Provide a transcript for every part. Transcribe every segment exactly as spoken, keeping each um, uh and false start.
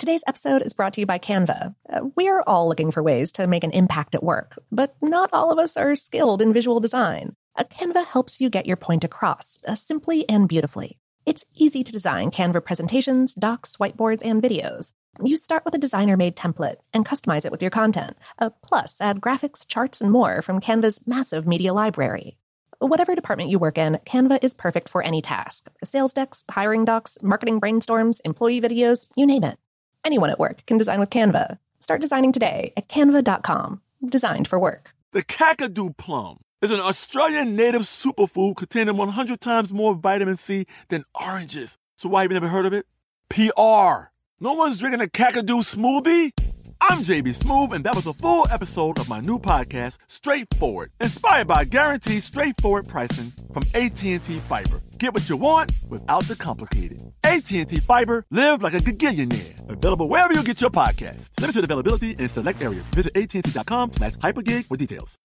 Today's episode is brought to you by Canva. Uh, we're all looking for ways to make an impact at work, but not all of us are skilled in visual design. Uh, Canva helps you get your point across, uh, simply and beautifully. It's easy to design Canva presentations, docs, whiteboards, and videos. You start with a designer-made template and customize it with your content. Uh, plus, add graphics, charts, and more from Canva's massive media library. Whatever department you work in, Canva is perfect for any task. Sales decks, hiring docs, marketing brainstorms, employee videos, you name it. Anyone at work can design with Canva. Start designing today at canva dot com. Designed for work. The Kakadu plum is an Australian native superfood containing one hundred times more vitamin C than oranges. So why have you never heard of it? P R. No one's drinking a Kakadu smoothie? I'm J B Smoove, and that was a full episode of my new podcast, Straightforward, inspired by guaranteed straightforward pricing from A T and T Fiber. Get what you want without the complicated. A T and T Fiber, live like a gigillionaire. Available wherever you get your podcasts. Limited availability in select areas. Visit A T and T dot com slash hypergig for details.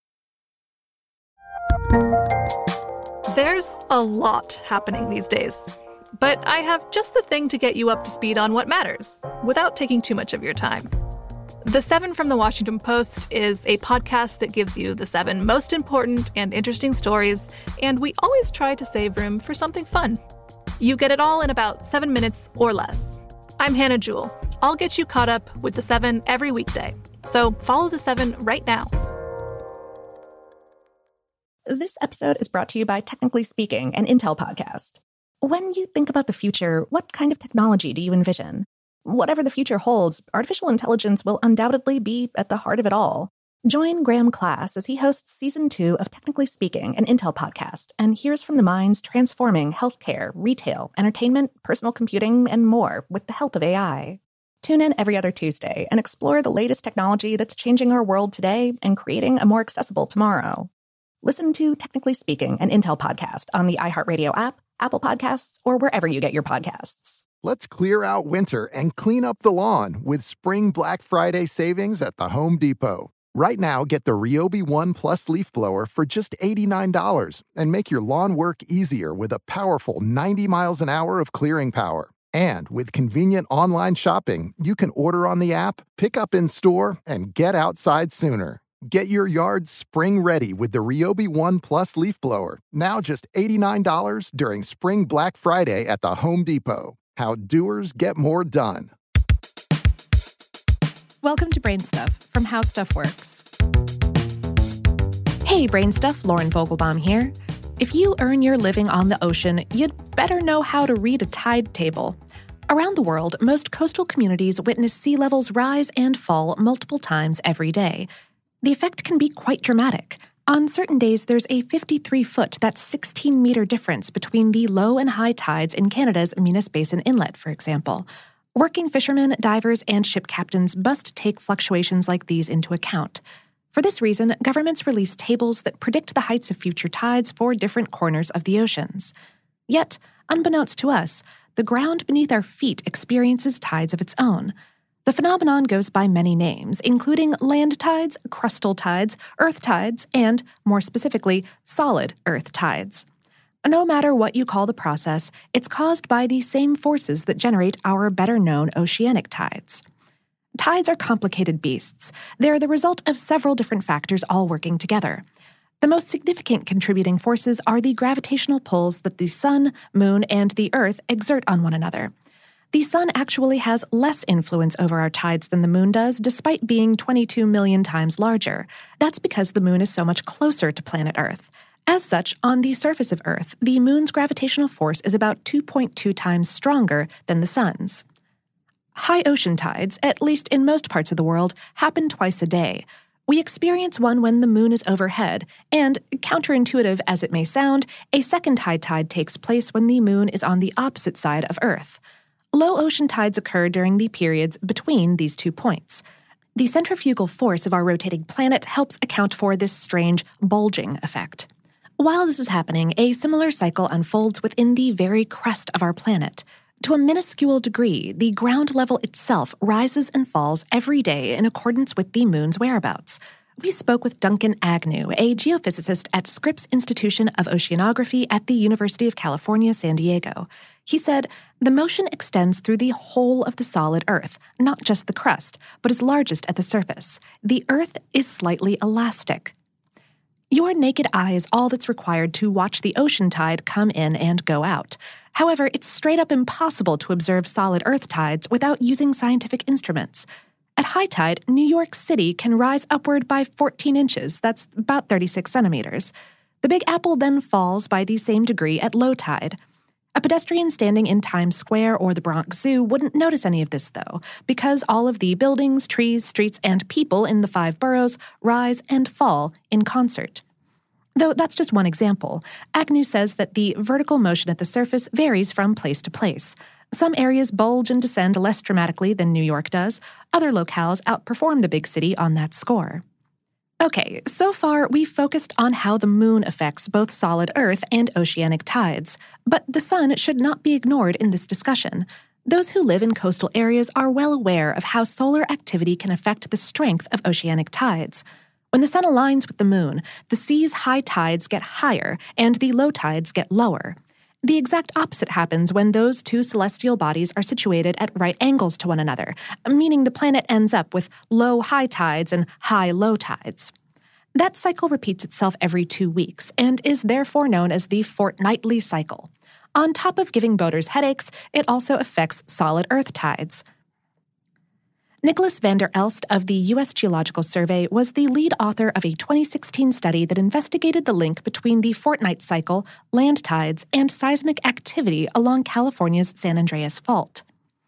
There's a lot happening these days. But I have just the thing to get you up to speed on what matters, without taking too much of your time. The Seven from the Washington Post is a podcast that gives you the seven most important and interesting stories, and we always try to save room for something fun. You get it all in about seven minutes or less. I'm Hannah Jewell. I'll get you caught up with the Seven every weekday. So follow the Seven right now. This episode is brought to you by Technically Speaking, an Intel podcast. When you think about the future, what kind of technology do you envision? Whatever the future holds, artificial intelligence will undoubtedly be at the heart of it all. Join Graham Class as he hosts Season two of Technically Speaking, an Intel podcast, and hears from the minds transforming healthcare, retail, entertainment, personal computing, and more with the help of A I. Tune in every other Tuesday and explore the latest technology that's changing our world today and creating a more accessible tomorrow. Listen to Technically Speaking, an Intel podcast on the iHeartRadio app, Apple Podcasts, or wherever you get your podcasts. Let's clear out winter and clean up the lawn with Spring Black Friday savings at the Home Depot. Right now, get the Ryobi One Plus leaf blower for just eighty-nine dollars and make your lawn work easier with a powerful ninety miles an hour of clearing power. And with convenient online shopping, you can order on the app, pick up in store, and get outside sooner. Get your yard spring ready with the Ryobi One Plus leaf blower, now just eighty-nine dollars during Spring Black Friday at the Home Depot. How doers get more done. Welcome to Brain Stuff from How Stuff Works. Hey, Brain Stuff, Lauren Vogelbaum here. If you earn your living on the ocean, you'd better know how to read a tide table. Around the world, most coastal communities witness sea levels rise and fall multiple times every day. The effect can be quite dramatic. On certain days, there's a fifty-three foot, that's sixteen meter difference between the low and high tides in Canada's Minas Basin Inlet, for example. Working fishermen, divers, and ship captains must take fluctuations like these into account. For this reason, governments release tables that predict the heights of future tides for different corners of the oceans. Yet, unbeknownst to us, the ground beneath our feet experiences tides of its own. The phenomenon goes by many names, including land tides, crustal tides, earth tides, and, more specifically, solid earth tides. No matter what you call the process, it's caused by the same forces that generate our better-known oceanic tides. Tides are complicated beasts. They're the result of several different factors all working together. The most significant contributing forces are the gravitational pulls that the sun, moon, and the earth exert on one another. The sun actually has less influence over our tides than the moon does, despite being twenty-two million times larger. That's because the moon is so much closer to planet Earth. As such, on the surface of Earth, the moon's gravitational force is about two point two times stronger than the sun's. High ocean tides, at least in most parts of the world, happen twice a day. We experience one when the moon is overhead, and, counterintuitive as it may sound, a second high tide takes place when the moon is on the opposite side of Earth. Low ocean tides occur during the periods between these two points. The centrifugal force of our rotating planet helps account for this strange bulging effect. While this is happening, a similar cycle unfolds within the very crust of our planet. To a minuscule degree, the ground level itself rises and falls every day in accordance with the moon's whereabouts. We spoke with Duncan Agnew, a geophysicist at Scripps Institution of Oceanography at the University of California, San Diego. He said, The motion extends through the whole of the solid Earth, not just the crust, but is largest at the surface. The Earth is slightly elastic. Your naked eye is all that's required to watch the ocean tide come in and go out. However, it's straight up impossible to observe solid Earth tides without using scientific instruments. At high tide, New York City can rise upward by fourteen inches, that's about thirty-six centimeters. The Big Apple then falls by the same degree at low tide. A pedestrian standing in Times Square or the Bronx Zoo wouldn't notice any of this, though, because all of the buildings, trees, streets, and people in the five boroughs rise and fall in concert. Though that's just one example, Agnew says that the vertical motion at the surface varies from place to place. Some areas bulge and descend less dramatically than New York does. Other locales outperform the big city on that score. Okay, so far we've focused on how the moon affects both solid Earth and oceanic tides. But the sun should not be ignored in this discussion. Those who live in coastal areas are well aware of how solar activity can affect the strength of oceanic tides. When the sun aligns with the moon, the sea's high tides get higher and the low tides get lower. The exact opposite happens when those two celestial bodies are situated at right angles to one another, meaning the planet ends up with low high tides and high low tides. That cycle repeats itself every two weeks and is therefore known as the fortnightly cycle. On top of giving boaters headaches, it also affects solid Earth tides. Nicholas van der Elst of the U S Geological Survey was the lead author of a twenty sixteen study that investigated the link between the fortnight cycle, land tides, and seismic activity along California's San Andreas Fault.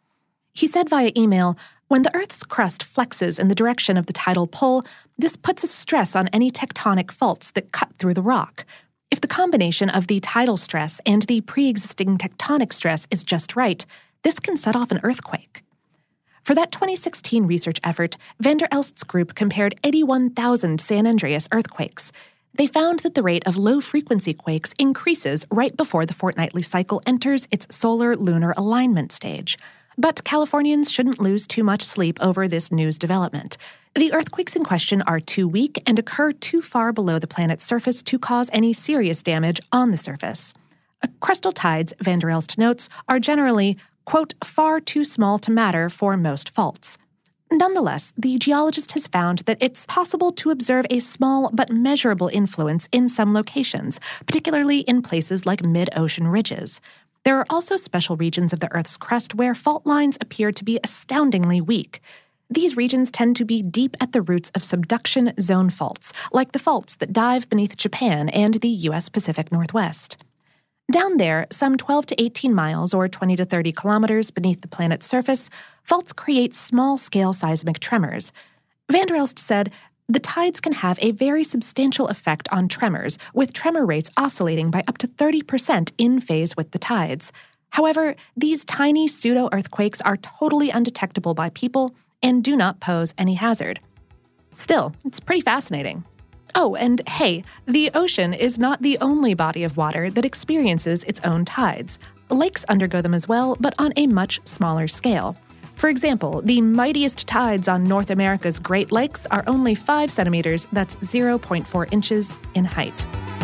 He said via email, "When the Earth's crust flexes in the direction of the tidal pull, this puts a stress on any tectonic faults that cut through the rock. If the combination of the tidal stress and the pre-existing tectonic stress is just right, this can set off an earthquake." For that twenty sixteen research effort, van der Elst's group compared eighty-one thousand San Andreas earthquakes. They found that the rate of low-frequency quakes increases right before the fortnightly cycle enters its solar-lunar alignment stage. But Californians shouldn't lose too much sleep over this news development. The earthquakes in question are too weak and occur too far below the planet's surface to cause any serious damage on the surface. Crustal tides, van der Elst notes, are generally, quote, far too small to matter for most faults. Nonetheless, the geologist has found that it's possible to observe a small but measurable influence in some locations, particularly in places like mid-ocean ridges. There are also special regions of the Earth's crust where fault lines appear to be astoundingly weak. These regions tend to be deep at the roots of subduction zone faults, like the faults that dive beneath Japan and the U S Pacific Northwest. Down there, some twelve to eighteen miles or twenty to thirty kilometers beneath the planet's surface, faults create small-scale seismic tremors. Van der Elst said, "The tides can have a very substantial effect on tremors, with tremor rates oscillating by up to thirty percent in phase with the tides. However, these tiny pseudo-earthquakes are totally undetectable by people and do not pose any hazard." Still, it's pretty fascinating. Oh, and hey, the ocean is not the only body of water that experiences its own tides. Lakes undergo them as well, but on a much smaller scale. For example, the mightiest tides on North America's Great Lakes are only five centimeters, that's zero point four inches, in height.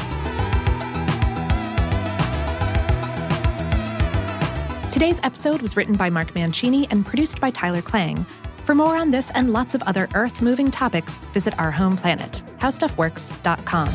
Today's episode was written by Mark Mancini and produced by Tyler Klang. For more on this and lots of other Earth-moving topics, visit our home planet, how stuff works dot com.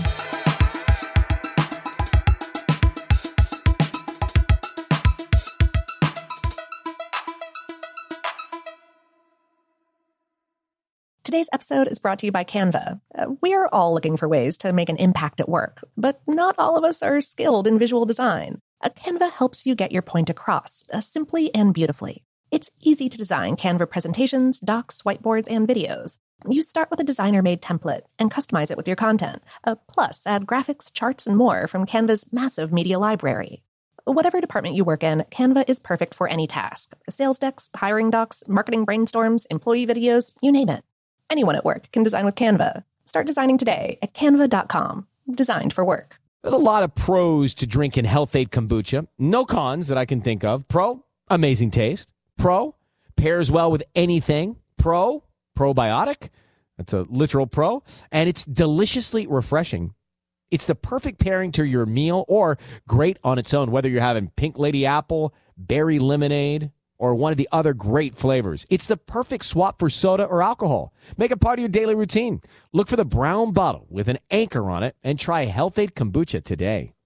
Today's episode is brought to you by Canva. Uh, we're all looking for ways to make an impact at work, but not all of us are skilled in visual design. Uh, Canva helps you get your point across, uh, simply and beautifully. It's easy to design Canva presentations, docs, whiteboards, and videos. You start with a designer-made template and customize it with your content. Uh, plus, add graphics, charts, and more from Canva's massive media library. Whatever department you work in, Canva is perfect for any task. Sales decks, hiring docs, marketing brainstorms, employee videos, you name it. Anyone at work can design with Canva. Start designing today at canva dot com. Designed for work. There's a lot of pros to drinking Health-Ade kombucha. No cons that I can think of. Pro, amazing taste. Pro, pairs well with anything. Pro, probiotic. That's a literal pro. And it's deliciously refreshing. It's the perfect pairing to your meal or great on its own, whether you're having Pink Lady Apple, berry lemonade, or one of the other great flavors. It's the perfect swap for soda or alcohol. Make it part of your daily routine. Look for the brown bottle with an anchor on it and try Health-Ade Kombucha today.